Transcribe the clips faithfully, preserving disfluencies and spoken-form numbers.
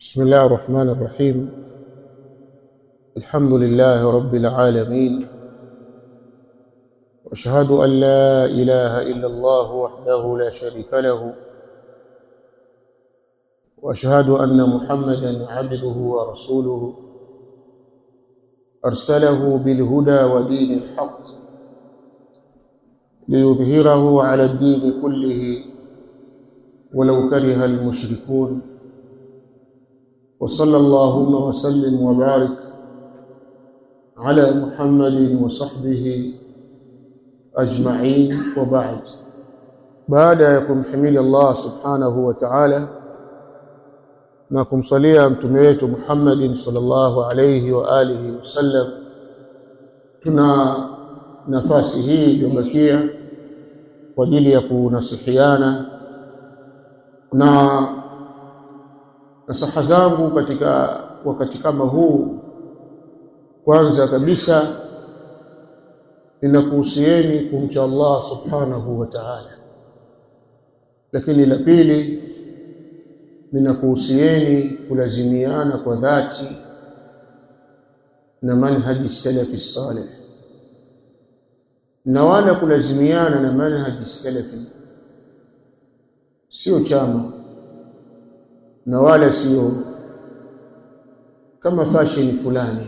بسم الله الرحمن الرحيم. الحمد لله رب العالمين، واشهد أن لا إله إلا الله وحده لا شريك له، واشهد أن محمدا عبده ورسوله أرسله بالهدى ودين الحق ليظهره على الدين كله ولو كره المشركون. وصلى اللهم وسلم وبارك على محمد وصحبه أجمعين، وبعد. بعد يكم حميد الله سبحانه وتعالى نكم صليا متميت محمد صلى الله عليه وآله وسلم. tuna nafasi hii iliyobakia kwa ajili ya kunasihiana, na nasaha zangu katika wakati kama huu, kwanza kabisa ninakuhusieni kumcha Allah subhanahu wa ta'ala, lakini la pili ninakuhusieni kulazimiana kwa dhati na manhaji salafi salih, na wala kulazimiana na manhaji salafi sio chama na wala sio kama fashion fulani,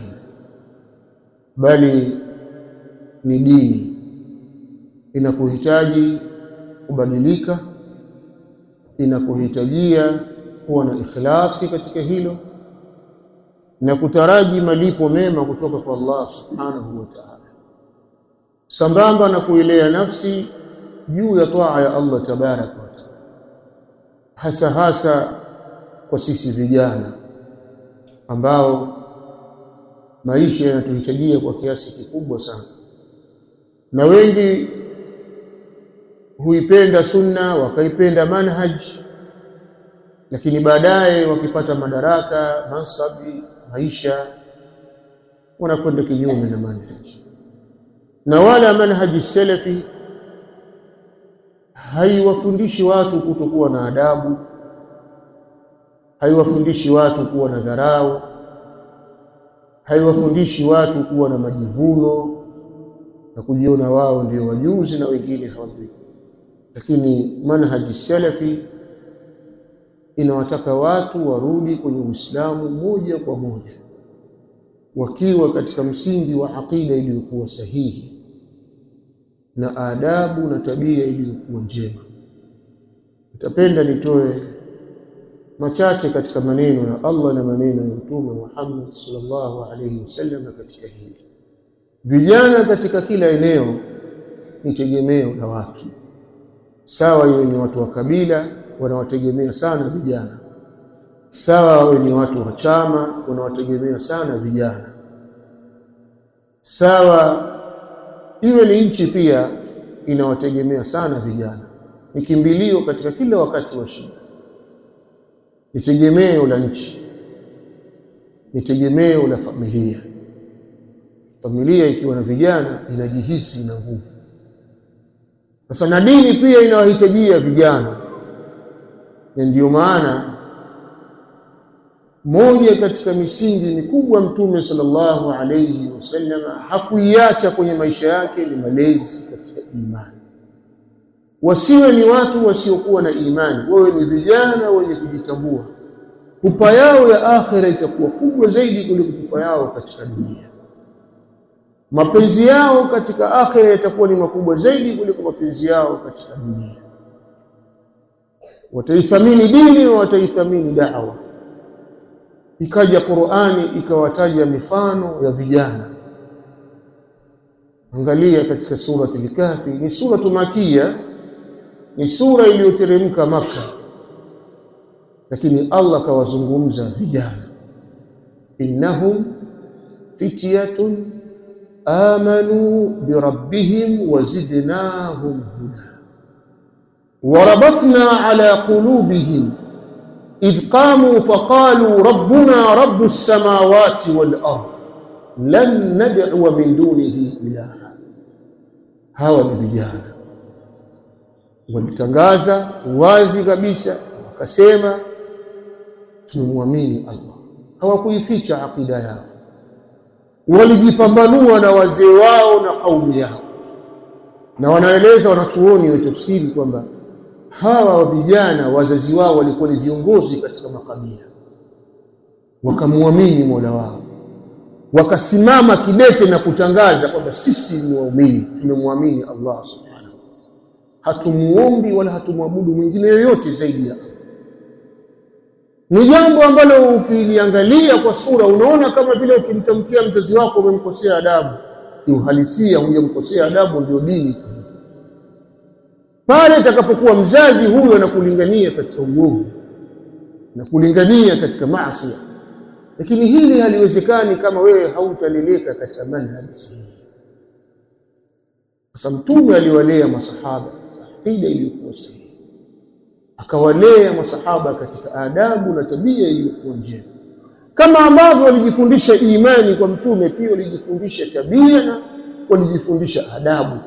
bali ni dini. Inakuhitaji kubadilika, inakuhitajia kuwa na ikhlasi katika hilo na kutaraji malipo mema kutoka kwa Allah subhanahu wa ta'ala, sambamba na kuilea nafsi juu ya taa ya Allah tabaraka wa ta'ala, hasa hasa kwa sisi vijana ambao maisha yanatuhitajia kwa kiasi kikubwa sana. Na wengi huipenda sunna, wakaipenda manhaj, lakini baadaye wakipata madaraka, mansabi, maisha, wanakwenda kinyume na manhaj. Na wala manhaji salafi haiwafundishi watu kutokuwa na adabu, haiwafundishi watu kuwa na dharau, haiwafundishi watu kuwa na majivuno na kujiona wao ndio wajuzi na wengine hawajui. Lakini manhaji salafi inawataka watu warudi kwenye Uislamu moja kwa moja, wakiwa katika msingi wa aqida iliyokuwa sahihi na adabu na tabia iliyokuwa njema. Nitapenda nitoe machache katika maneno ya Allah na maneno ya Mtume Muhammad sallallahu alayhi wasallam katika hili. Vijana katika kila eneo ni tegemeo la watu. Sawa iwe ni watu wa kabila, wanawategemea sana vijana. Sawa iwe ni watu wa chama, wanawategemea sana vijana. Sawa iwe ni nchi pia inawategemea sana vijana. Ni kimbilio katika kila wakati wa shida. Ni tegemeo la nchi, ni tegemeo la familia. Familia ikiwa na vijana inajihisi na nguvu. Sasa na dini pia inawahitajia vijana, na ndio maana moja katika misingi mikubwa Mtume sallallahu alayhi wasallam hakuiacha kwenye maisha yake ni malezi katika imani. Wasiwe ni watu wasiokuwa na imani, wawe ni vijana wenye kujitambua. Pupa yao ya akhira itakuwa kubwa zaidi kuliko pupa yao katika dunia. Mapenzi yao katika akhira yatakuwa ni makubwa zaidi kuliko mapenzi yao katika dunia. Wataithamini dini na wataithamini da'wa. Ikaja Qur'ani ikawataja mifano ya vijana. Angalia katika surati al-Kahfi, ni suratu Makia, ni sura iliyoteremka Maka, lakini Allah kawazungumza vijana. Innahum fityatun amanu birabbihim wazidnahum huda warabatna ala qulubihim idh qamu faqalu rabbuna rabbus samawati wal ard lan nad'u min dunihi ilaha. Hawa ni vijana walitangaza wazi kabisa, wakasema tumemwamini Allah. Hawakuificha akida yao, walijipambanua na wazee wao na kaumu yao, na wanaeleza wanachuoni wa tafsiri kwamba hawa vijana wazazi wao walikuwa ni viongozi katika makabila, wakamwamini Mola wao, wakasimama kidete na kutangaza kwamba sisi ni waumini, tumemwamini Allah subhanahu, hatumuombi wala hatumwabudu mwingine yoyote zaidi ya Allah. Ni jambo ambalo ukiliangalia kwa sura unaona kama vile ukimtamkia mzazi wako umemkosea adabu. Kiuhalisia hujamkosea adabu, ndio dini. Pale itakapokuwa mzazi huyo anakulingania katika uovu na kulingania katika maasi, lakini hili haliwezekani kama wewe hautaleleka katika manhaji sahihi. Sasa Mtume aliwalea masahaba akida iliyokuwa sahihi, akawalea masahaba katika adabu na tabia iliyokuwa njema. Kama ambavyo walijifundisha imani kwa Mtume, pia walijifundisha tabia na walijifundisha adabu.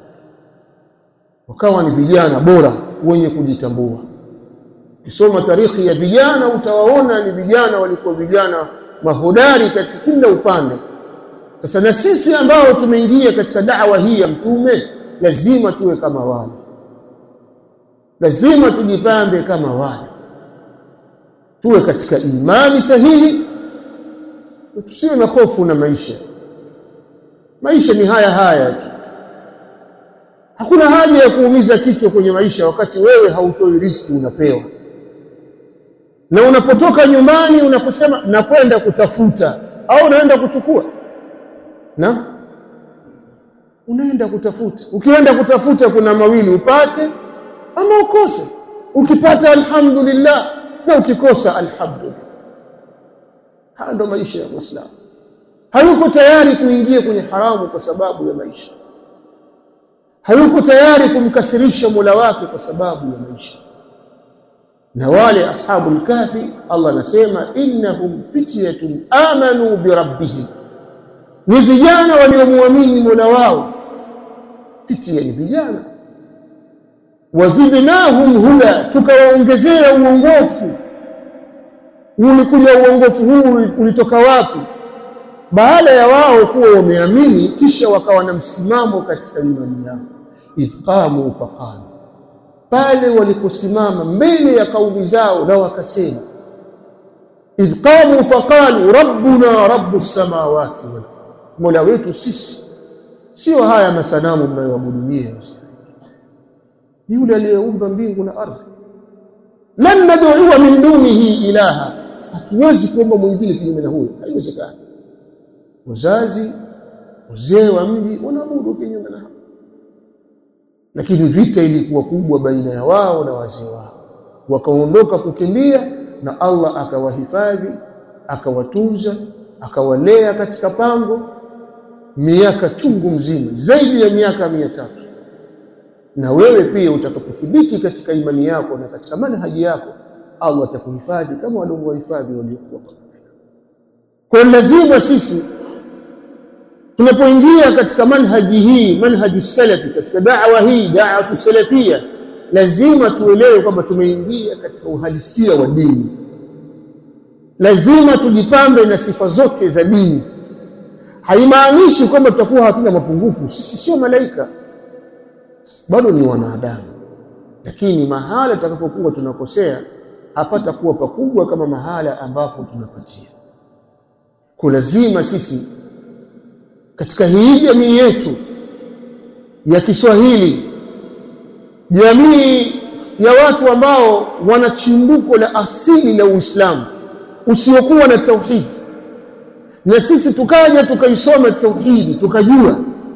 Wakawa ni vijana bora wenye kujitambua. Ukisoma tarikhi ya vijana utawaona ni vijana walikuwa vijana mahodari katika kila upande. Sasa na sisi ambao tumeingia katika da'wa hii ya Mtume lazima tuwe kama wale, lazima tujipambe kama wale, tuwe katika imani sahihi, tusiwe na hofu na maisha. Maisha ni haya haya tu, hakuna haja ya kuumiza kichwa kwenye maisha wakati wewe hautoi riziki unapewa. Na unapotoka nyumbani unaposema nakwenda kutafuta au unaenda kuchukua, na unaenda kutafuta. Ukienda kutafuta kuna mawili, upate ama ukose. Ukipata alhamdulillah, na ukikosa alhamdulillah. Haya ndio maisha ya Muislamu. Hayuko tayari kuingia kwenye haramu kwa sababu ya maisha, hayuko tayari kumkasirisha Mola wake kwa sababu ya maisha. Na wale ashabul kahfi Allah anasema innahum fityatun amanu bi rabbihim, ni vijana waliomwamini Mola wao. Fitya ni vijana. Wazidnahum huda, tukawaongezea uongofu. Ulikuja uongofu huu ulitoka wapi? Baada ya wao kuwa wameamini kisha wakawa na msimamo katika imani yao. Ifqamu faqalu, pale waliposimama mbele ya kauli zao na wakasema, ifqamu faqalu rabbuna rabbus samawati wal ardh, Mola wetu sisi sio haya masanamu mnayoabudu, ni yule aliyeumba mbingu na ardhi. Lan nad'u min dunihi ilaha, hatuwezi kuomba mwingine kinyume na huyo, haiwezekani. Wazazi wazee wa mji wanaabudu kinyume na hapo. Lakini vita ilikuwa kubwa baina ya wao na wazee wao, wakaondoka kukimbia, na Allah akawahifadhi, akawatunza, akawalea katika pango miaka chungu mzima, zaidi ya miaka mia tatu. Na wewe pia utakapothibiti katika imani yako na katika manhaji yako, Allah atakuhifadhi kama walivyohifadhi waliokuwa kabla. Kwa lazima sisi tunapoingia katika manhaji hii, manhaji salafi, katika da'wa hii, da'wa salafia, lazima tuelewe kwamba tumeingia katika uhalisia wa dini. Lazima tujipambe na sifa zote za dini. Haimaanishi kwamba tutakuwa hatuna mapungufu. Sisi sio malaika, bado ni wanadamu. Lakini mahala tutakapokuwa tunakosea hapata kuwa pakubwa kama mahala ambapo tunapatia. Kwa lazima sisi katika hii jamii yetu ya Kiswahili, jamii ya watu ambao wana chimbuko la asili la Uislamu usiokuwa na tauhidi, na sisi tukaja tukaisoma tauhidi tukajua,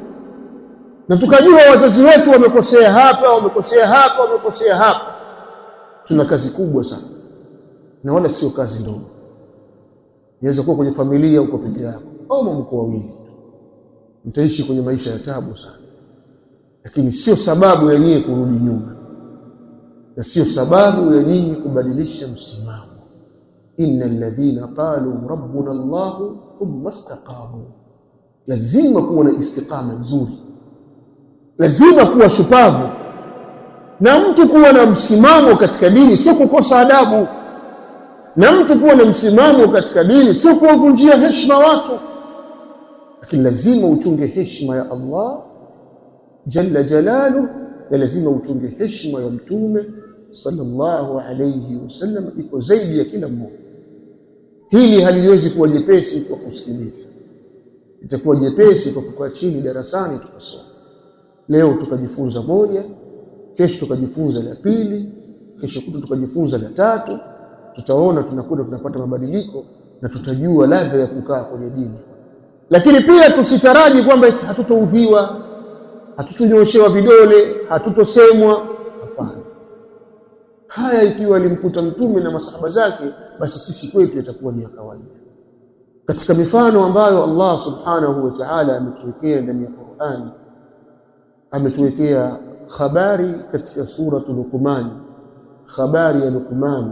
na tukajua wazazi wetu wamekosea hapa, wamekosea hapa, wamekosea hapa, tuna kazi kubwa sana, na wala sio kazi ndogo. Inaweza kuwa kwenye familia uko peke yako au mko wawili, mtaishi kwenye maisha ya taabu sana, lakini sio sababu ya nyinyi kurudi nyuma, na sio sababu ya nyinyi kubadilisha msimamo. Innal ladhina qalu rabbuna Allah thumma istaqamu, lazima kuwa na istiqama nzuri, lazima kuwa shupavu, na mtu kuwa na msimamo katika dini sio kukosa adabu. Na mtu kuwa na msimamo katika dini sio kuwavunjia heshima watu, lakini lazima utunge heshima ya Allah jalla jalaluhu, na lazima utunge heshima ya mtume sallallahu alayhi wasallam, iko zaidi ya kila mmoja. Hili haliwezi kuwa jepesi kwa kusikiliza, itakuwa jepesi kwa kukaa chini darasani tukasoma. Leo tukajifunza moja, kesho tukajifunza la pili, kesho kutu tukajifunza la tatu. Tutaona tunakwenda tunapata mabadiliko na tutajua ladha ya kukaa kwenye dini. Lakini pia tusitaraji kwamba hatutoudhiwa, hatutunyoshewa vidole, hatutosemwa. Hapana. Haya ikiwa alimkuta mtume na masahaba zake, basi sisi kwetu itakuwa ni ya kawaida. Katika mifano ambayo Allah subhanahu wa ta'ala ametuwekea ndani ya Qur'an, ametuwekea habari katika suratul Luqman, habari ya Luqman,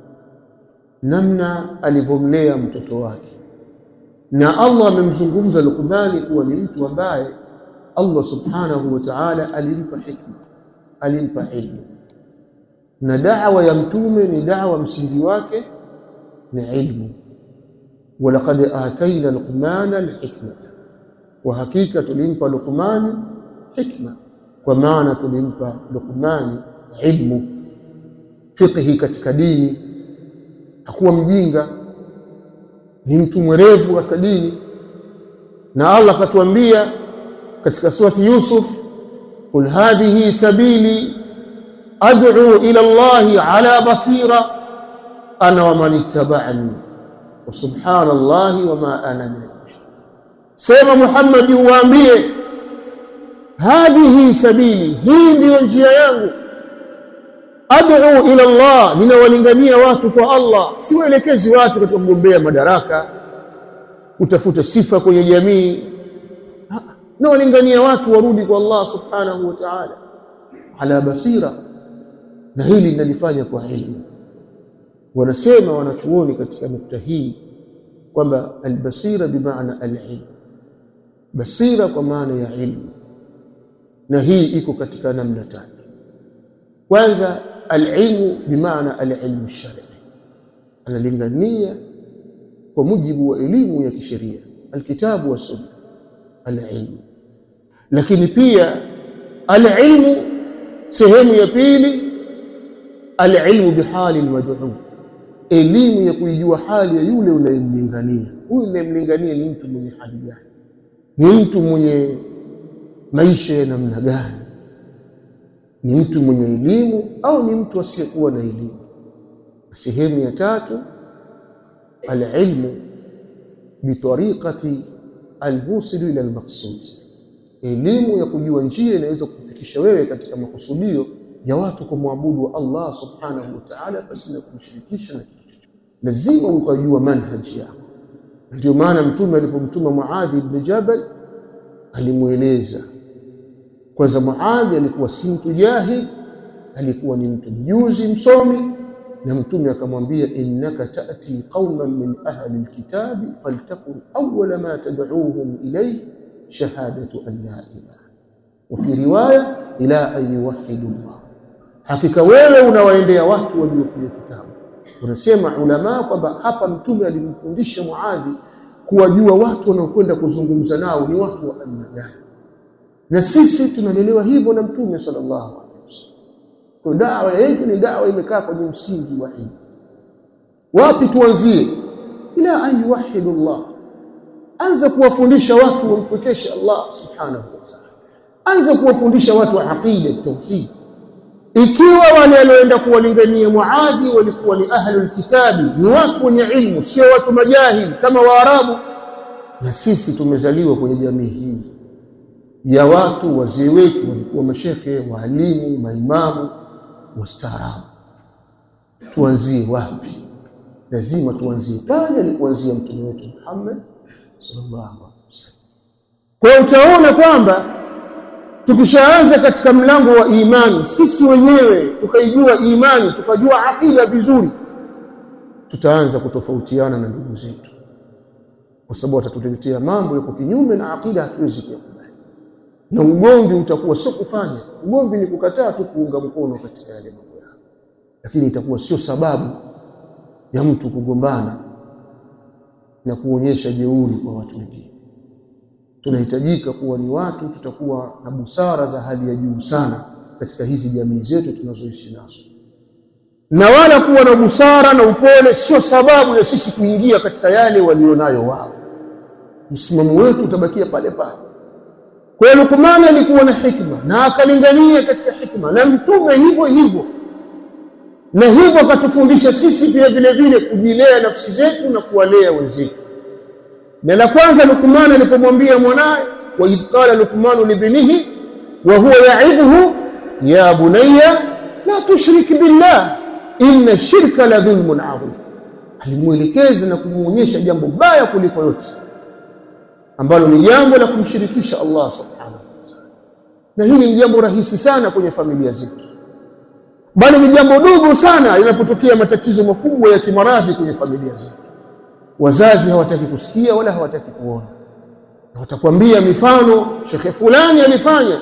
namna alivyomlea mtoto wake. Na Allah amemzungumza Luqman kuwa ni mtu ambaye Allah subhanahu wa ta'ala alimpa hikma, alimpa ilmu. Na da'wa ya mtume ni da'wa msingi wake ni ilmu. Walaqad atayna Luqmana alhikmata, wa hakika tulimpa Luqman hikma, kwa maana tulimpa Luqman ilmu, fiqhi katika dini. Hakuwa mjinga, ni mtu mwerevu katika dini. Na Allah katuambia katika surati Yusuf, qul hadhihi sabili ad'u ila Allahi ala basira ana wa man ittaba'ani wa subhanallahi wa ma ana min al-mushrikin. Sema Muhammad, uwaambie hadhihi sabili, hii ndio njia yangu, ad'u ila Allah, ninawalingania watu kwa Allah. Siwaelekezi watu katika kugombea madaraka, kutafuta sifa kwenye jamii. Nawalingania watu warudi kwa Allah subhanahu wa ta'ala ala basira. Na hili linalifanya kwa ilmu. Wanasema wanachuoni katika nukta hii kwamba albasira bimaana alilm, basira kwa maana ya ilmu. Na hii iko katika namna tatu. Kwanza, alilmu bimaana alilmu shar'i, analingania kwa mujibu wa elimu ya kisheria, alkitabu wa sunna, alilmu. Lakini pia alilmu sehemu ya pili, alilmu bihali almad'u, elimu ya kujua hali ya yule unayemlingania. Huyu unayemlingania ni mtu mwenye hali gani, ni mtu mwenye maisha ya namna gani, ni mtu mwenye elimu au ni mtu asiyekuwa na elimu. Sehemu ya tatu, alilmu bitariqati almusil ila almaqsud, elimu ya kujua njia inaweza kukufikisha wewe katika makusudio ya watu kumwabudu Allah subhanahu wa ta'ala basi na kumshirikisha na kitu chochote. Lazima ukajua manhaji yako. Ndio maana mtume alipomtuma Muadh ibn Jabal alimueleza. Kwanza Muadh alikuwa si mtu jahil, alikuwa ni mtu mjuzi msomi, na mtume akamwambia innaka ta'ti qauman min ahli alkitabi faltakun awwala ma tad'uuhum ilayhi shahadatu an la ilaha, wa fi riwaya ila an yuwahhidu Allah. Hakika wewe unawaendea watu waliokuja kitabu. Unasema ulama kwamba hapa mtume alimfundisha Muadh kuwajua watu wanaokwenda kuzungumza nao ni watu wa aina gani. Na sisi tunalelewa hivyo na mtume sallallahu alaihi wasallam. Kwa da'wa yetu ni da'wa imekaa kwenye msingi wa ilmu. Wapi tuanzie? Ila an yuwahhidu Allah. Anza kuwafundisha watu wampwekeshe Allah subhanahu wa ta'ala. Anza kuwafundisha watu aqida tauhid. Ikiwa wale walioenda kuwalingania Muadh walikuwa ni ahlul kitabi, ni watu wenye ilmu, sio watu majahili kama Waarabu, na sisi tumezaliwa kwenye jamii hii ya watu, wazee wetu walikuwa mashekhe, walimu, maimamu, wastaarabu. Tuanzie wapi? Lazima tuanzie pale alipoanzia mtume wetu Muhammad sallallahu alaihi wasallam. Kwa utaona kwamba tukishaanza katika mlango wa imani sisi wenyewe tukaijua imani, tukajua akida vizuri, tutaanza kutofautiana na ndugu zetu, kwa sababu watatuletea mambo yako kinyume na akida, hatuwezi kuyakubali. Na ugomvi utakuwa sio kufanya ugomvi, ni kukataa tu kuunga mkono katika yale mambo yao, lakini itakuwa sio sababu ya mtu kugombana na kuonyesha jeuri kwa watu wengine. Tunahitajika kuwa ni watu tutakuwa na busara za hali ya juu sana katika hizi jamii zetu tunazoishi nazo. Na wala kuwa na busara na upole sio sababu ya sisi kuingia katika yale walionayo wao. Msimamo wetu utabakia pale pale. Kwa hiyo Luqman alikuwa na hikma na akalingania katika hikma, na mtume hivyo hivyo. Na hivyo akatufundisha sisi pia vile vile kujilea nafsi zetu na kuwalea wenzetu. Na la kwanza Luqman alipomwambia mwanae, wa idh qala Luqman libnihi wa huwa ya'idhuhu ya bunayya la tushrik billah inna shirka la dhulmun 'adhim. Alimuelekeza na kumuonyesha jambo baya kuliko yote, ambalo ni jambo la kumshirikisha Allah subhanahu wa ta'ala. Na hili ni jambo rahisi sana kwenye familia zetu, bali ni jambo dogo sana linapotokea matatizo makubwa ya kimaradhi kwenye familia zetu. Wazazi hawataki kusikia wala hawataki kuona, na watakwambia mifano, shekhe fulani alifanya,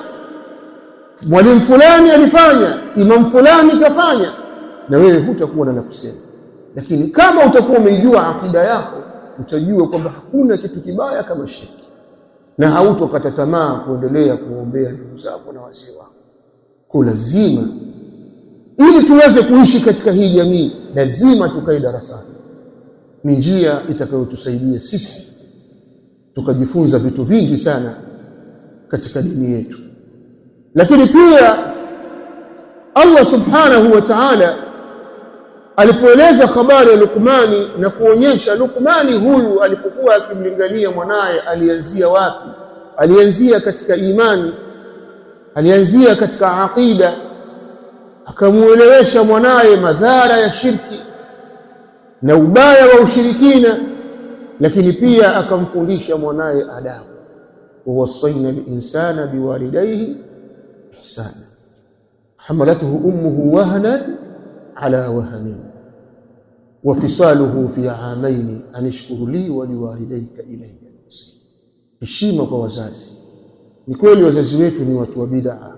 mwalimu fulani alifanya, imam fulani kafanya, na wewe hutakuwa na la kusema. Lakini kama utakuwa umeijua akida yako, utajua kwamba hakuna kitu kibaya kama shirki, na hautokata tamaa kuendelea kuombea ndugu zako na wazee wako. Kwa lazima, ili tuweze kuishi katika hii jamii, lazima tukae darasani. Ni njia itakayotusaidia sisi tukajifunza vitu vingi sana katika dini yetu. Lakini pia Allah subhanahu wa ta'ala alipoeleza habari ya Luqmani na kuonyesha Luqmani huyu alipokuwa akimlingania mwanae alianzia wapi, alianzia katika imani, alianzia katika aqida, akamuelewesha mwanae madhara ya shirki na ubaya wa ushirikina, lakini pia akamfundisha mwanae adabu. wa wasaina al-insana biwalidayhi ihsana hamalathu ummuhu wahnan ala wahnin wa fisaluhu fi amayn an ishkur li wa liwalidayka ilayya al-masir. Heshima kwa wazazi. Ni kweli wazazi wetu ni watu wa bid'a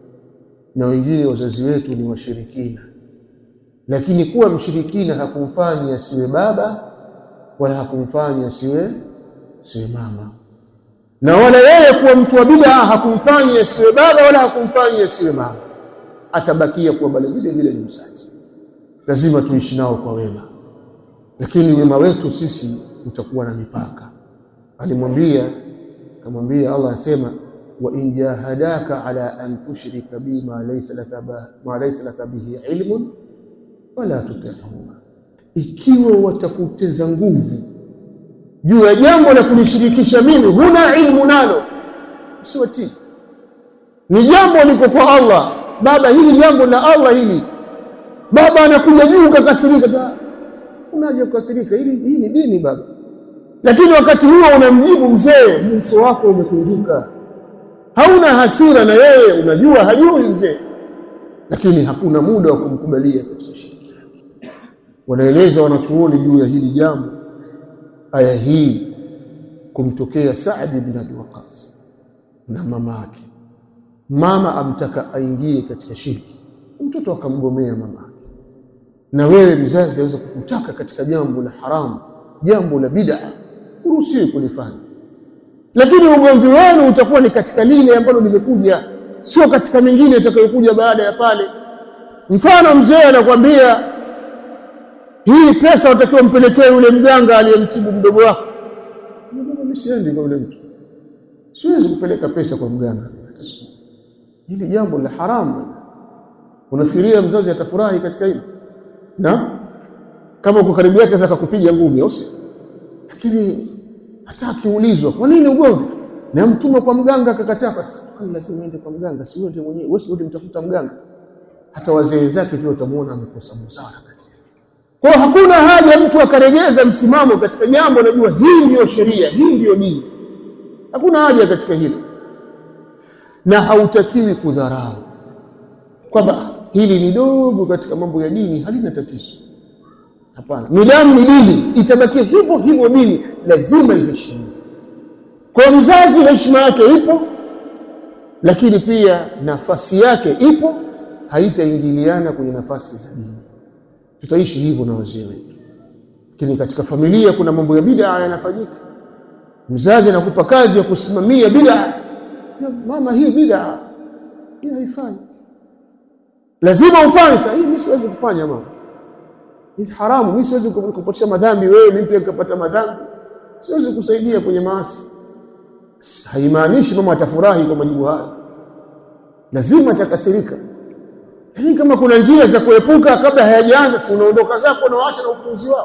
na wengine wazazi wetu ni washirikina, lakini kuwa mshirikina hakumfanya asiwe baba wala hakumfanya asiwe asiwe mama, na wala yeye kuwa mtu wa bid'a hakumfanya asiwe baba wala hakumfanya asiwe mama. Atabakia kuwa bali vile vile ni mzazi. Lazima tuishi nao kwa wema, lakini wema wetu sisi utakuwa na mipaka. Alimwambia kamwambia Allah asema, wa in jahadaka ala an tushrika bima laysa laka ma laysa laka bihi ilmun wala tutihuma. Ikiwa watakuteza nguvu juu ya jambo la kunishirikisha mimi, huna ilmu nalo, usiwatii. Ni jambo liko kwa Allah. Baba, hili jambo la Allah hili, baba anakuja juu kakasirika, unaje kukasirika? Hili hii ni dini baba. Lakini wakati huo unamjibu mzee, mso wako umekunjuka, hauna hasira na yeye, unajua hajui mzee, lakini hakuna muda wa kumkubalia katika shirki. Wanaeleza wanachuoni juu ya hili jambo, aya hii kumtokea Saad ibn Abi Waqqas na mama yake. Mama amtaka aingie katika shirki, mtoto akamgomea mama. Na wewe mzazi unaweza kukutaka katika jambo la haramu, jambo la bid'a, uruhusiwe kulifanya, lakini ugomvi wenu utakuwa ni katika lile ambalo limekuja, sio katika mengine yatakayokuja baada ya pale. Mfano, mzee anakuambia hii pesa utakiwa mpelekee yule mganga aliyemtibu mdogo wako. Mimi siendi kwa yule mtu, siwezi kupeleka pesa kwa mganga. Hili jambo la haramu. Unafikiria mzazi atafurahi katika hili? Na kama uko karibu yake sasa kukupiga ngumi au sio? Lakini hata akiulizwa kwa nini ugomvi, na mtume kwa mganga akakataa, lazima ende kwa mganga, si wewe mwenyewe, wewe ndio mtafuta mganga. Hata wazee zake pia utamuona amekosa busara katika. Kwa hakuna haja mtu akaregeza msimamo katika jambo, anajua hii ndio sheria, hii ndio dini. Hakuna haja katika hilo. Na hautakiwi kudharau kwamba hili ni dogo katika mambo ya dini, halina tatizo. Hapana, nidamu ni dini, itabakia hivyo hivyo dini, lazima iheshimiwe. Kwa mzazi heshima yake ipo, lakini pia nafasi yake ipo, haitaingiliana kwenye nafasi za dini. Tutaishi hivyo na wazee wetu. Lakini katika familia kuna mambo ya bid'a yanafanyika. Mzazi anakupa kazi ya kusimamia bid'a. Mama, hii bid'a hii haifai. Lazima ufanye. Sasa hii mimi siwezi kufanya mama. Hii haramu, mimi siwezi kukupatia madhambi wewe, mimi pia nikapata madhambi. Siwezi kusaidia kwenye maasi. Haimaanishi mama atafurahi kwa majibu haya. Lazima atakasirika. Lakini kama kuna njia za kuepuka kabla hayajaanza, si unaondoka zako na waacha na upuuzi wao.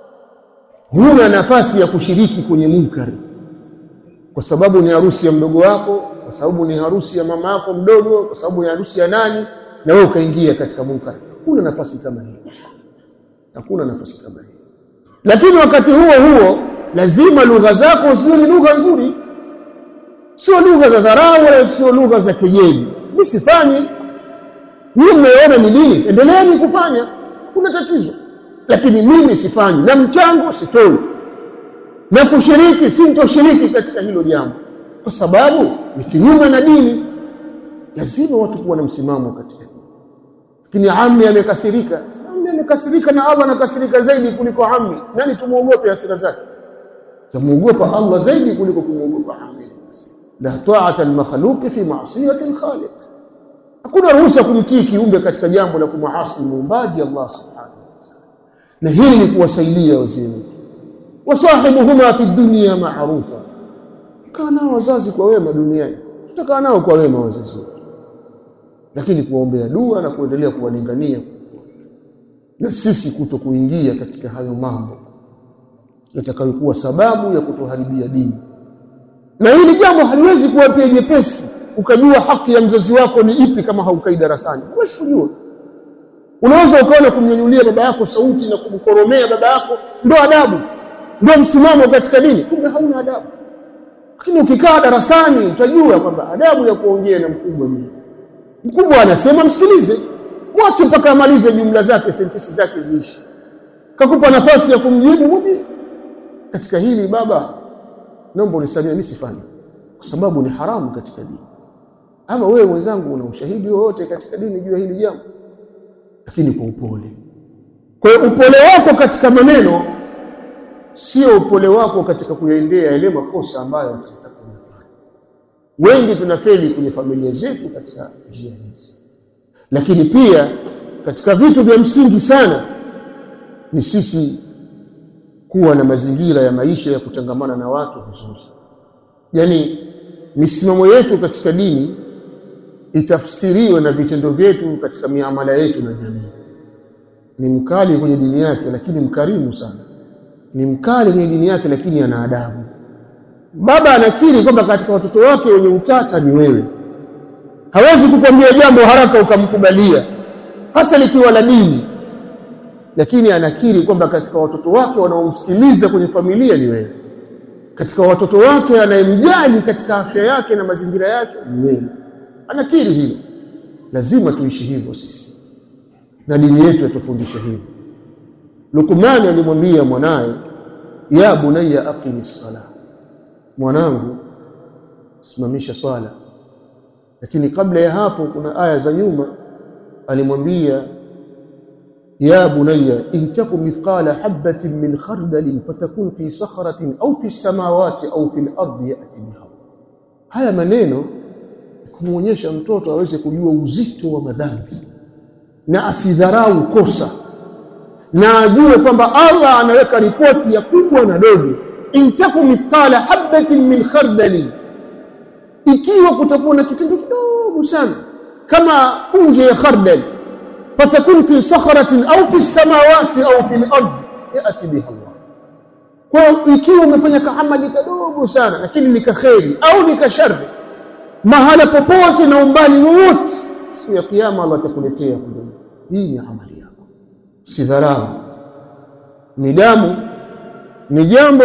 Huna nafasi ya kushiriki kwenye munkari. Kwa sababu ni harusi ya mdogo wako, kwa sababu ni harusi ya mama yako mdogo, kwa sababu ni harusi ya nani, na wewe ukaingia katika munkari. Huna nafasi kama hiyo. Hakuna nafasi kama hiyo. Lakini wakati huo huo lazima lugha zako ziwe ni lugha nzuri. Sio lugha za dharau wala sio lugha za kejeli. Msifanye. Mimi mmeona ni nini? Endeleeni kufanya. Kuna tatizo. Lakini mimi sifanyi na mchango sitoi. Na kushiriki sintoshiriki katika hilo jambo. Kwa sababu ni kinyume na dini. Lazima watu kuwa na msimamo katika dini. Lakini ammi amekasirika. Ammi amekasirika na Allah anakasirika zaidi kuliko ammi. Nani tumuogope hasira zake? Tumuogopa Allah zaidi kuliko kumuogopa ammi. La ta'ata al-makhluq fi ma'siyati al-khaliq. Hakuna ruhusa kumtii kiumbe katika jambo la kumuasi muumbaji Allah subhanahu wa ta'ala. Na hili ni kuwasaidia wazee. Wasahibuhuma fi dunya ma'rufa. Kana wazazi kwa wema duniani. Tutakaa nao kwa wema wazazi. Lakini kuombea dua na kuendelea kuwalingania. Na sisi kutokuingia katika hayo mambo yatakayokuwa sababu ya kutoharibia dini. Na hili jambo haliwezi kuwa pia jepesi ukajua haki ya mzazi wako ni ipi kama haukai darasani. Huwezi kujua. Unaweza ukaona kumnyanyulia baba yako sauti na kumkoromea baba yako ndio adabu. Ndio msimamo katika dini. Kumbe hauna adabu. Lakini ukikaa darasani utajua kwamba adabu ya kuongea na mkubwa ni. Mkubwa anasema msikilize. Mwache mpaka amalize jumla zake, sentensi zake ziishi. Kakupa nafasi ya kumjibu mwambie. Katika hili baba naomba unisamehe mimi sifanyi kwa sababu ni haramu katika dini. Ama wewe mwenzangu una ushahidi wowote katika dini juu ya hili jambo? Lakini kwa upole. Kwa hiyo upole wako katika maneno sio upole wako katika kuyaendea yale makosa ambayo tunataka kufanya. Wengi tunafeli kwenye familia zetu katika njia hizi. Lakini pia katika vitu vya msingi sana ni sisi kuwa na mazingira ya maisha ya kutangamana na watu vizuri. Yaani misimamo yetu katika dini itafsiriwe na vitendo vyetu katika miamala yetu na jamii. Ni mkali kwenye dini yake lakini mkarimu sana. Ni mkali kwenye dini yake lakini ana adabu. Baba anakiri kwamba katika watoto wake wenye utata ni wewe. Hawezi kukwambia jambo haraka ukamkubalia, hasa likiwa la dini. Lakini anakiri kwamba katika watoto wake wanaomsikiliza kwenye familia ni wewe. Katika watoto wake anayemjali katika afya yake na mazingira yake ni wewe. Anakiri hilo. Lazima tuishi hivyo sisi. Na dini yetu yatufundisha hivyo. Luqman alimwambia mwanae, ya bunayya aqimis sala. Mwanangu simamisha swala. Lakini kabla ya hapo kuna aya za nyuma alimwambia, ya bunayya in takum mithqala habatin min khardalin fatakun fi sakhratin au fi samawati au fil ardi ya'ti biha. Haya maneno kumuonyesha mtoto aweze kujua uzito wa madhambi na asidharau kosa, na ajue kwamba Allah anaweka ripoti ya kubwa na dogo. In takum mithqala habatin min khardalin, ikiwa kutakuwa na kitendo kidogo sana kama punje ya khardal, fatakun fi sakhratin au fi samawati au fil ard yati biha Allah. Kwa ikiwa umefanya kaamali kadogo sana lakini ni kaheri au ni kashari, mahala popote na umbali wowote, siku ya kiyama Allah atakuletea kuja. Hii ni amali yako. Sidharau. Ni damu, ni jambo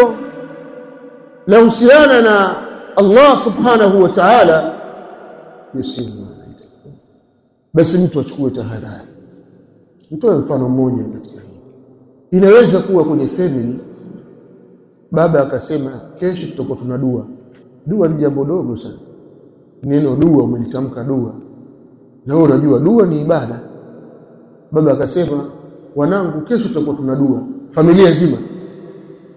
la uhusiana na Allah subhanahu wa ta'ala, yusimu. Basi mtu achukue tahadhari. Nitoe mfano mmoja katika hili. Inaweza kuwa kwenye family baba akasema kesho tutakuwa tuna dua. Dua ni jambo dogo sana. Neno dua umelitamka dua. Na wewe unajua dua ni ibada. Baba akasema wanangu kesho tutakuwa tuna dua. Familia nzima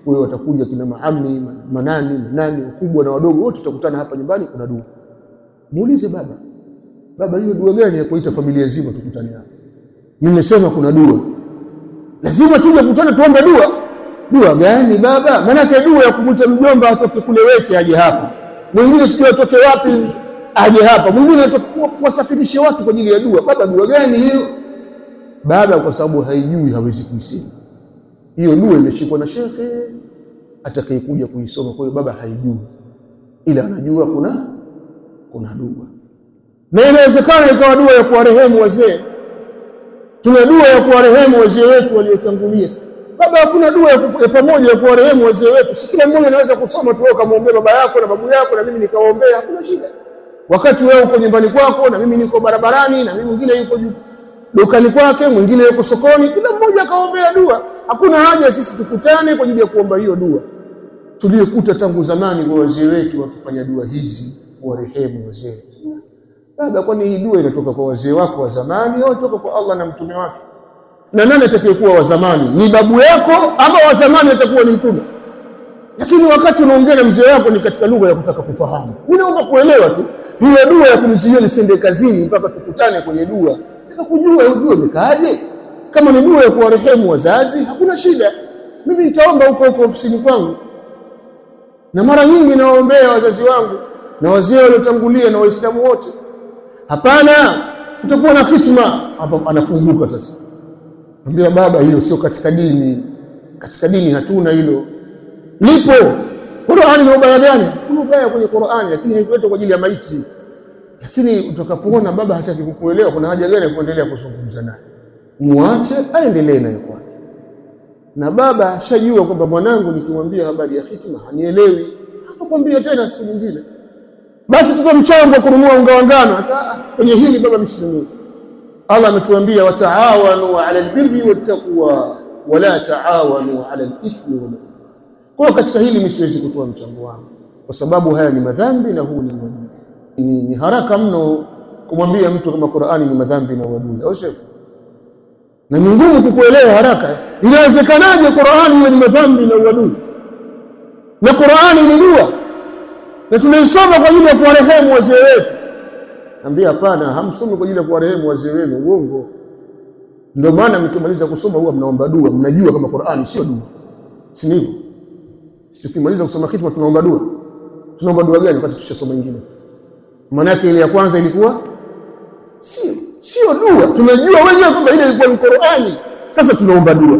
wewe watakuja kina maami, manani, manani, wakubwa na wadogo wote tutakutana hapa nyumbani kuna dua. Muulize baba, baba hiyo dua gani ya kuita familia nzima tukutane hapa? Mimi nimesema kuna dua. Lazima tuje kukutana tuombe dua. Dua gani baba? Maana dua ya kumuita mjomba atoke kule Wete aje hapa. Mwingine sijui atoke wapi aje hapa. Mwingine atoke kuwasafirisha watu kwa ajili ya dua. Baba dua gani hiyo? Baba kwa sababu haijui hawezi kuisema. Hiyo dua imeshikwa na shekhe atakayekuja kuisoma. Kwa hiyo baba haijui. Ila anajua kuna kuna dua. Na inawezekana ikawa dua ya kuwarehemu wazee. Tuna dua ya kuwarehemu wazee wetu waliotangulia. Baba hakuna dua ya pamoja ya kuwarehemu wazee wetu. Si kila mmoja anaweza kusoma tu ukamwombea baba yako na babu yako na mimi nikaombea, hakuna shida. Wakati wewe uko nyumbani kwako na mimi niko barabarani na mimi mwingine yuko dukani kwake, mwingine yuko sokoni, kila mmoja akaombea dua. Hakuna haja sisi tukutane kwa ajili ya kuomba hiyo dua. Tuliyekuta tangu zamani kwa wazee wetu wakifanya dua hizi kuwarehemu wazee. Baba, kwani hii dua inatoka kwa wazee wako wa zamani au inatoka kwa Allah na mtume wake? Na nani atakayekuwa wa zamani? Ni babu yako ama wa zamani atakuwa ni mtume? Lakini wakati unaongea na mzee wako ni katika lugha ya kutaka kufahamu. Mimi naomba kuelewa tu. Hiyo dua ya kumzuia nisende kazini mpaka tukutane kwenye dua. Nataka kujua hiyo dua imekaaje? Kama ni dua ya kuwarehemu wazazi, hakuna shida. Mimi nitaomba huko huko ofisini kwangu. Na mara nyingi naombea wazazi wangu na wazee waliotangulia na Waislamu wote. Hapana, utakuwa na fitma. Hapa anafunguka sasa. Mwambie baba, hiyo sio katika dini. Katika dini hatuna hilo. Lipo. Qur'ani ni ubaya gani? Kuna ubaya kwenye Qur'ani, lakini haikuletwa kwa ajili ya maiti. Lakini utakapoona baba hataki kukuelewa, kuna haja gani ya kuendelea kuzungumza naye? Muache aendelee nayo kwake. Na baba shajua kwamba mwanangu nikimwambia habari ya fitma hanielewi, hatakwambia tena siku nyingine. Basi tupe mchango kununua unga wa ngano. Sasa kwenye hili baba msimu. Allah ametuambia wataawanu 'ala albirri wattaqwa wala taawanu 'ala alithmi wal 'udwan. Kwa katika hili mimi siwezi kutoa mchango wangu kwa sababu haya ni madhambi na huu ni madhambi. Ni, ni haraka mno kumwambia mtu kama Qur'ani ni madhambi na uadui. Au sio? Na ni ngumu kukuelewa haraka. Inawezekanaje Qur'ani ni madhambi na uadui? Na Qur'ani ni dua. Na tunaisoma kwa ajili ya kuwarehemu wazee wetu. Ambia hapana, hamsomi kwa ajili ya kuwarehemu wazee wenu, uongo. Ndio maana mkimaliza kusoma huwa mnaomba dua, mnajua kama Qur'ani sio dua. Si ndivyo? Tukimaliza kusoma kitu tunaomba dua. Tunaomba dua gani wakati tushasoma nyingine? Maana yake ile ya kwanza ilikuwa sio sio dua. Tunajua wenyewe kwamba ile ilikuwa ni Qur'ani. Sasa tunaomba dua.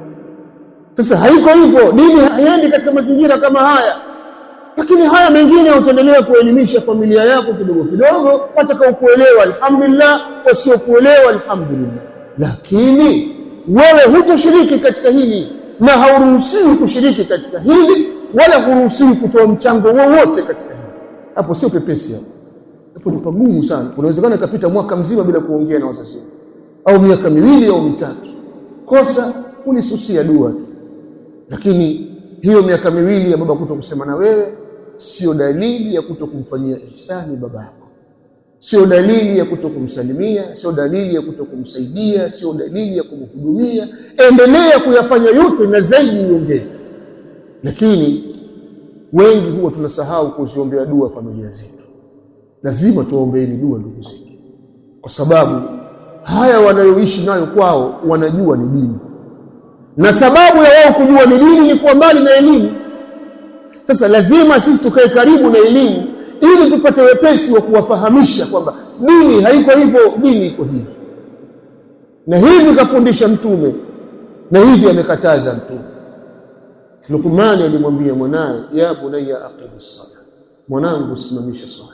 Sasa haiko hivyo. Dini haiendi katika mazingira kama haya. Lakini haya mengine utaendelea kuelimisha familia yako kidogo kidogo, watakao kuelewa alhamdulillah, wasio kuelewa alhamdulillah. Lakini wewe hutoshiriki katika hili na hauruhusiwi kushiriki katika hili wala huruhusiwi kutoa mchango wowote katika hili. Hapo sio pepesi hapo. Hapo ni pagumu sana. Unawezekana kapita mwaka mzima bila kuongea na wazazi au miaka miwili au mitatu. Kosa ulisusia dua tu. Lakini hiyo miaka miwili ya baba kutokusema na wewe sio dalili ya kutokumfanyia ihsani baba yako. Sio dalili ya kutokumsalimia, sio dalili ya kutokumsaidia, sio dalili ya kumhudumia. Endelea kuyafanya yote na zaidi uongeze. Lakini wengi huwa tunasahau kuziombea dua familia zetu. Lazima tuombeeni dua ndugu zetu. Kwa sababu haya wanayoishi nayo kwao wanajua ni dini. Na sababu ya wao kujua ni dini ni kuwa mbali na elimu. Sasa lazima sisi tukae karibu na elimu ili tupate wepesi wa kuwafahamisha kwamba dini haiko hivyo, dini iko hivi. Na hivi kafundisha mtume na hivi amekataza mtume. Luqman alimwambia mwanae, ya bunayya aqimis salah, mwanangu simamisha swala,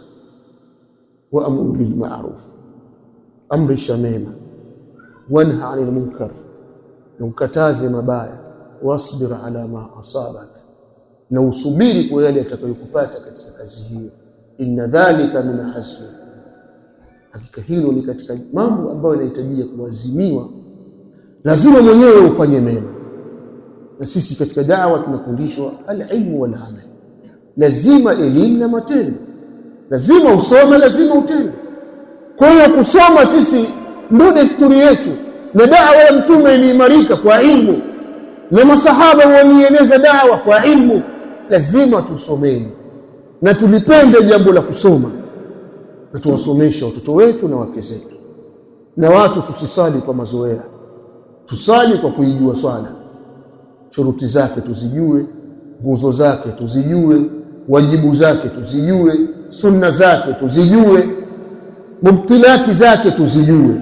wa amur bil ma'ruf, amrisha mema, wanha 'anil munkar, ukataze mabaya, wasbir ala ma asabak, na usubiri kwa yale yatakayokupata katika kazi hiyo. Inna dhalika min hazmi, hakika hilo ni katika mambo ambayo yanahitaji kuazimiwa. Lazima mwenyewe ufanye mema. Na sisi katika da'wa tunafundishwa al-ilmu wal amal. Lazima elimu na matendo. Lazima usome, lazima utende. Kwa hiyo kusoma sisi ndio desturi yetu. Na da'wa ya mtume iliimarika kwa ilmu. na masahaba walieneza da'wa kwa ilmu. Lazima tusomeni na tulipende jambo la kusoma, na tuwasomeshe watoto wetu na wake zetu. Na watu tusisali kwa mazoea, tusali kwa kuijua swala, shuruti zake tuzijue, nguzo zake tuzijue, wajibu zake tuzijue, sunna zake tuzijue, mubtilati zake tuzijue.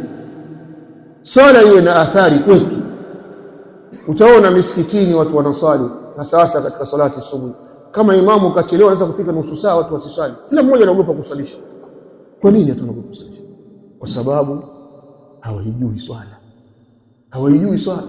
Swala iwe na athari kwetu. Utaona misikitini watu wanaswali hasa hasa katika salati subuhi, kama imamu kachelewa anaweza kufika nusu saa watu wasiswali, kila mmoja anaogopa kusalisha. Kwa nini anaogopa kusalisha? Kwa sababu hawajui swala, hawajui swala.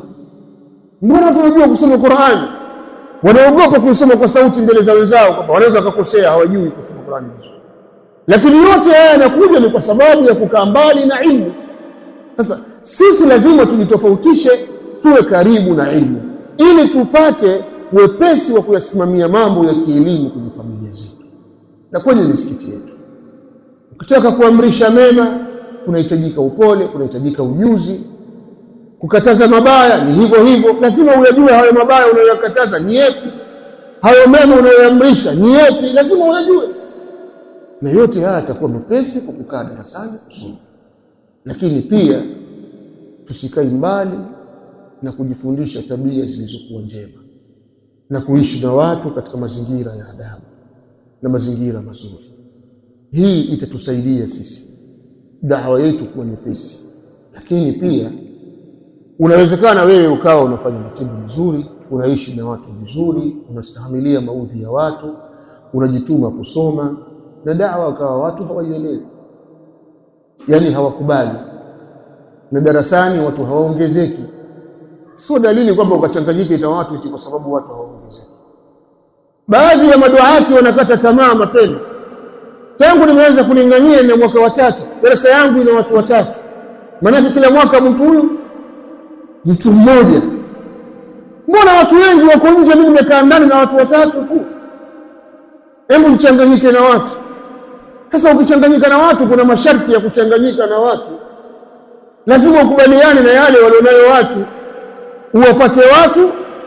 Mbona tunajua kusoma Qur'an, wanaogopa kusoma kwa sauti mbele za wenzao, kwamba wanaweza kukosea, hawajui kusoma Qur'an vizuri. Lakini yote haya yanakuja ni kwa sababu ya kukaa mbali na ilmu. Sasa sisi lazima tujitofautishe, tuwe karibu na ilmu ili tupate wepesi wa kuyasimamia mambo ya kielimu kwenye familia zetu na kwenye misikiti yetu. Ukitaka kuamrisha mema kunahitajika upole, kunahitajika ujuzi. Kukataza mabaya ni hivyo hivyo, lazima uyajue hayo mabaya unayokataza ni yapi, hayo mema unayoamrisha ni yapi, lazima uyajue. Na yote haya yatakuwa mepesi kwa kukaa darasani kusoma. Lakini pia tusikae mbali na kujifundisha tabia zilizokuwa njema na kuishi na watu katika mazingira ya adabu na mazingira mazuri. Hii itatusaidia sisi da'wa yetu kuwa nyepesi. Lakini pia unawezekana wewe ukawa unafanya matendo mazuri, unaishi na watu vizuri, unastahimilia maudhi ya watu, unajituma kusoma, na da'wa kawa watu hawaielewi, yani hawakubali, na darasani watu hawaongezeki. Sio dalili kwamba ukachanganyika na watu eti kwa sababu watu hawaongezeki. Baadhi ya maduati wanakata tamaa mapema. Tangu nimeanza kulingania na mwaka wa tatu, darasa yangu ina watu watatu. Maana kila mwaka mtu huyu mtu mmoja. Mbona watu wengi wako nje, mimi nimekaa ndani na watu watatu tu? Hebu mchanganyike na watu. Sasa ukichanganyika na watu, kuna masharti ya kuchanganyika na watu. Lazima ukubaliane na yale walionayo watu, uwafuate watu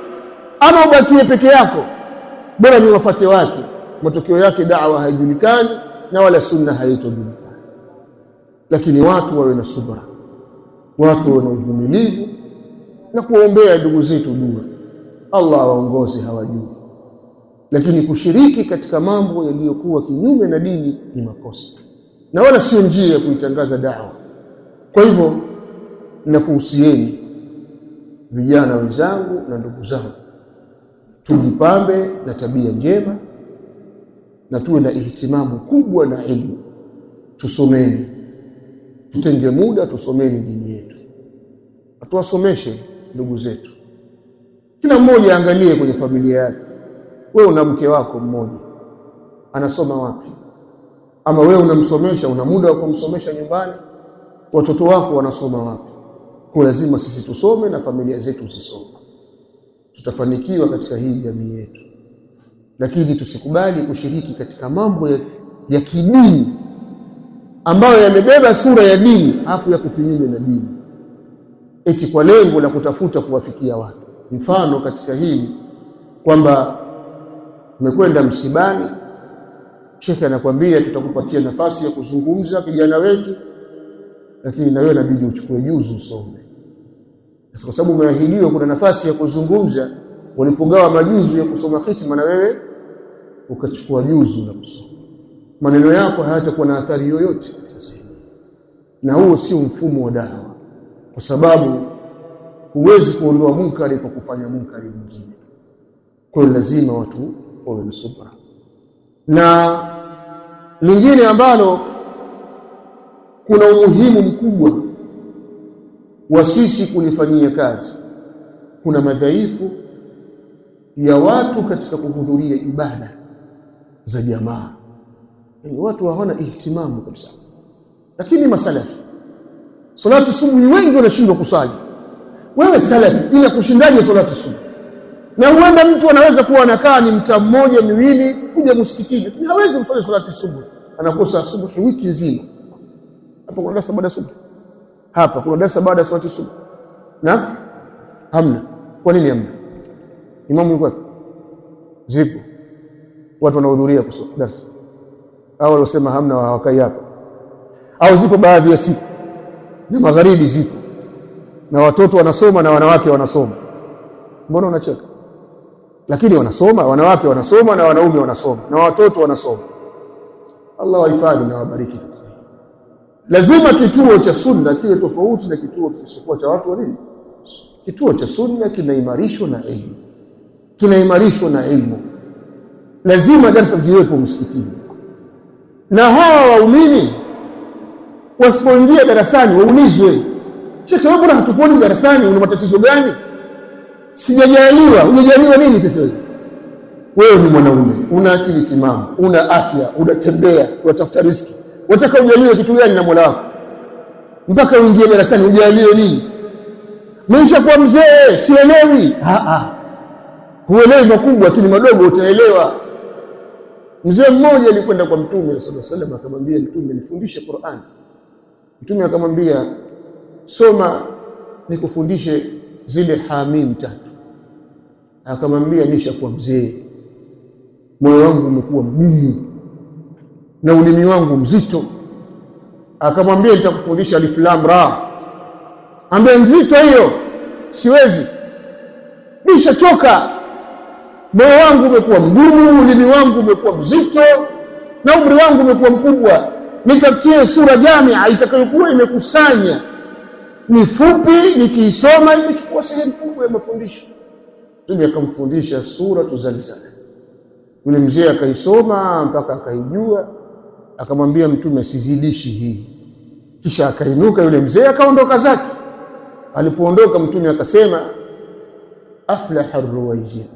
ama ubakie peke yako. Bora ni uwafuate watu, matokeo yake da'wa haijulikani na wala sunna haitojulikana. Lakini watu wawe na subra, watu wawe na uvumilivu na kuombea ndugu zetu dua, Allah awaongoze, hawajui. Lakini kushiriki katika mambo yaliyokuwa kinyume na dini ni makosa na wala sio njia ya kuitangaza da'wa. Kwa hivyo nakuhusieni vijana wenzangu na ndugu zangu, tujipambe na tabia njema na tuwe na ihtimamu kubwa na elimu. Tusomeni, tutenge muda tusomeni dini yetu, atuwasomeshe ndugu zetu. Kila mmoja angalie kwenye familia yake. Wewe una mke wako mmoja, anasoma wapi? Ama wewe unamsomesha, una muda wa kumsomesha nyumbani? Watoto wako wanasoma wapi? Kwa lazima sisi tusome na familia zetu zisome, tutafanikiwa katika hii jamii yetu. Lakini tusikubali kushiriki katika mambo ya, ya kidini ambayo yamebeba sura ya dini afu ya kukinyume na dini, eti kwa lengo la kutafuta kuwafikia watu. Mfano katika hili kwamba umekwenda msibani, shekhe anakuambia tutakupatia nafasi ya kuzungumza kijana wetu, lakini na wewe inabidi uchukue juzu usome. Kwa sababu umeahidiwa kuna nafasi ya kuzungumza, walipogawa majuzu ya kusoma hitima na wewe ukachukua juzu la kusoma, maneno yako hayatakuwa na athari yoyote katika sehemu. Na huo sio mfumo wa dawa, kwa sababu huwezi kuondoa munkari kwa kufanya munkari mwingine. Kwa hiyo lazima watu wawe na subra. Na lingine ambalo kuna umuhimu mkubwa wa sisi kulifanyia kazi, kuna madhaifu ya watu katika kuhudhuria ibada za jamaa. Yani watu hawana ihtimamu kabisa. Lakini masalafi, salatu subuhi wengi wanashindwa kusali. Wewe salafi ila kushindaje salatu subuhi? Na huenda mtu anaweza kuwa anakaa ni mtaa mmoja miwili kuja msikitini, lakini hawezi kufanya salatu subuhi, anakosa subuhi wiki nzima. Hapa kuna darasa baada ya subuhi, hapa kuna darasa baada ya salatu subuhi, na hamna. Kwa nini hamna? Imamu yuko wapi? Zipo. Watu wanahudhuria kusoma darasa. Au waliosema hamna hawakai hapa. Au zipo baadhi ya siku. Na magharibi zipo. Na watoto wanasoma na wanawake wanasoma. Mbona unacheka? Lakini wanasoma, wanawake wanasoma na wanaume wanasoma na watoto wanasoma. Allah wahifadhi na wabariki. Lazima kituo cha sunna kiwe tofauti na kituo kisichokuwa cha watu wa nini? Kituo cha sunna kinaimarishwa na elimu. Kinaimarishwa na elimu. Lazima darasa ziwepo msikitini. Na hawa waumini wasipoingia darasani waulizwe, "Sheikh, wewe mbona hatuponi darasani? Una matatizo gani?" Sijajaliwa. Unajaliwa nini sasa wewe? Wewe ni mwanaume, una akili timamu, una afya, unatembea, unatafuta riziki. Wataka ujaliwe kitu gani na Mola wako? Mpaka uingie darasani ujaliwe nini? Mwisho kwa mzee, sielewi. Ah ah. Huelewi makubwa lakini madogo utaelewa. Mzee mmoja alikwenda kwa Mtume sallallahu alaihi wasallam akamwambia, Mtume nifundishe Qur'an. Mtume akamwambia, soma nikufundishe zile hamim tatu. Akamwambia, nishakuwa mzee, moyo wangu umekuwa mgumu na ulimi wangu mzito. Akamwambia, nitakufundisha alif lam ra. Ambaye mzito hiyo siwezi, nishachoka, moyo wangu umekuwa mgumu, ulimi wangu umekuwa mzito na umri wangu umekuwa mkubwa. Nitafutie sura jamia itakayokuwa imekusanya, ni fupi, nikiisoma imechukua sehemu kubwa ya mafundisho. Mtume akamfundisha sura Zalzala. Yule mzee akaisoma mpaka akaijua, akamwambia Mtume, sizidishi hii. Kisha akainuka yule mzee akaondoka zake. Alipoondoka Mtume akasema, aflaha ar-ruwayji,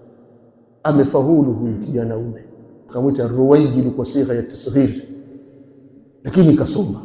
amefaulu huyu kijana ume. Akamwita ruwayji kwa sigha ya tasghir, lakini kasoma.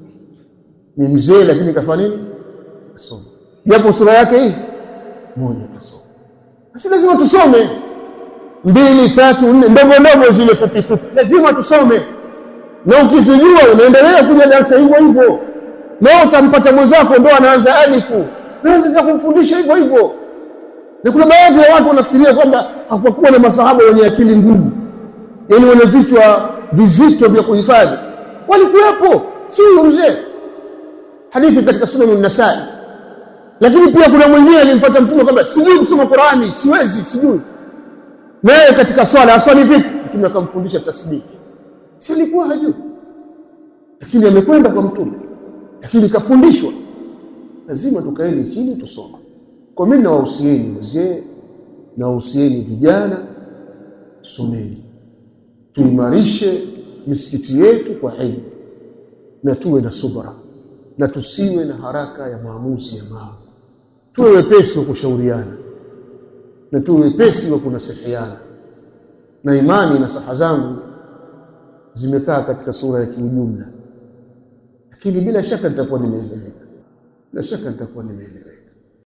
Ni mzee lakini kafanya nini? Kasoma. Japo sura yake hii moja kasoma. Sasa lazima tusome mbili, tatu, nne, ndogo ndogo zile fupi fupi. Lazima tusome. Na ukizijua unaendelea kuja darasa hivyo hivyo. Na utampata mwenzako ndo anaanza alifu. Naweza kumfundisha hivyo hivyo. Na kuna baadhi ya watu wanafikiria kwamba hapakuwa na masahaba wenye akili ngumu. Yaani wana vichwa vizito vya kuhifadhi. Walikuwepo, si mzee. Hadithi katika Sunan an-Nasa'i. Lakini pia kuna mwingine alimpata Mtume kwamba sijui kusoma Qur'ani, siwezi, sijui. Naye katika swala, aswali vipi? Mtume akamfundisha tasbih. Si alikuwa hajui. Lakini amekwenda kwa Mtume. Lakini kafundishwa. Lazima tukaeni chini tusome. Kwa mimi nawahusieni wazee, nawahusieni vijana, someni. Tuimarishe misikiti yetu kwa elimu. Na tuwe na subra. Na tusiwe na haraka ya maamuzi ya mambo. Tuwe wepesi wa kushauriana. Na tuwe wepesi wa kunasihiana. Na imani na saha zangu zimekaa katika sura ya kiujumla. Lakini bila shaka nitakuwa nimeeleweka. Bila shaka nitakuwa nimeeleweka.